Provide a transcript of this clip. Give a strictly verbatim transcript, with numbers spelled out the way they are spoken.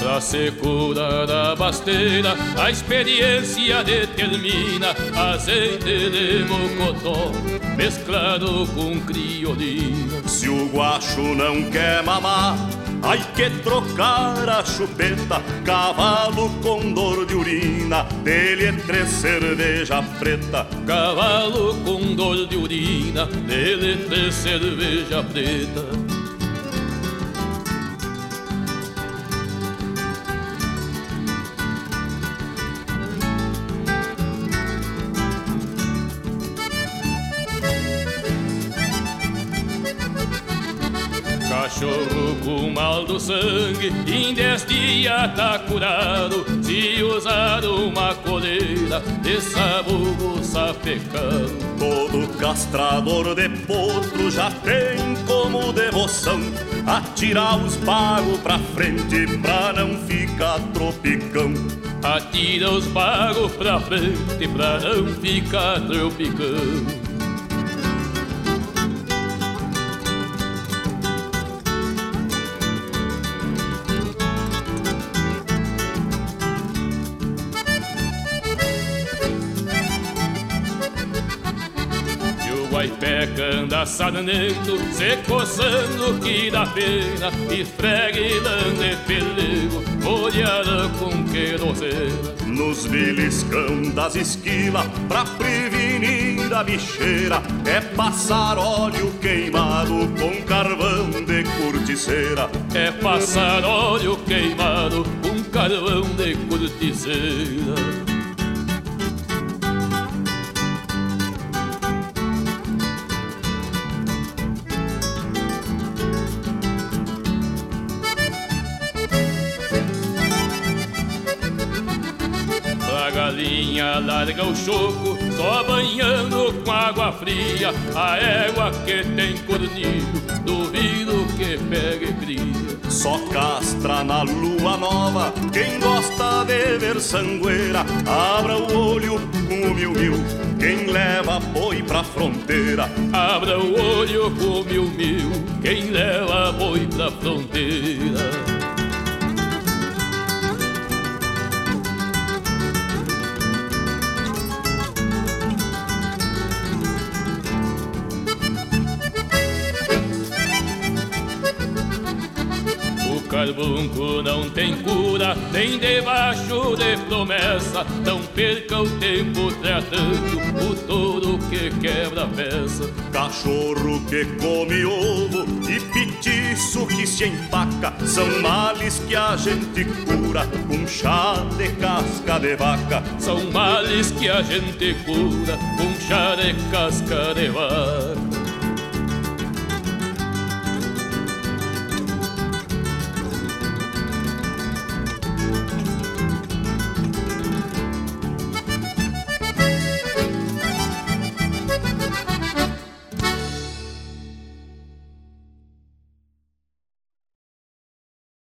Pra se curar da basteira, a experiência determina azeite de mocotó mesclado com criolina. Se o guacho não quer mamar, ai que trocar a chupeta. Cavalo com dor de urina, dele é três cerveja preta. Cavalo com dor de urina, dele é três cerveja preta. Cachorro com mal do sangue, em dez dias tá curado. Se usar uma coleira de sabugo sapecado. Todo castrador de potro já tem como devoção atirar os bagos pra frente pra não ficar tropicão. Atira os bagos pra frente pra não ficar tropicão. Guaipeca anda sarnento, se coçando que dá pena, esfreguilando e pelego, molhada com querosena. Nos beliscão das esquilas, pra prevenir a bicheira, é passar óleo queimado com carvão de corticeira. É passar óleo queimado com carvão de corticeira. Galinha larga o choco, só banhando com água fria. A égua que tem cornido, duvido que pegue cria. Só castra na lua nova, quem gosta de ver sangueira. Abra o olho com o mil-mil, quem leva boi pra fronteira. Abra o olho com o mil-mil, quem leva boi pra fronteira. Carbunco não tem cura, nem debaixo de promessa. Não perca o tempo tratando o touro que quebra a peça. Cachorro que come ovo e petiço que se empaca são males que a gente cura com chá de casca de vaca. São males que a gente cura com chá de casca de vaca.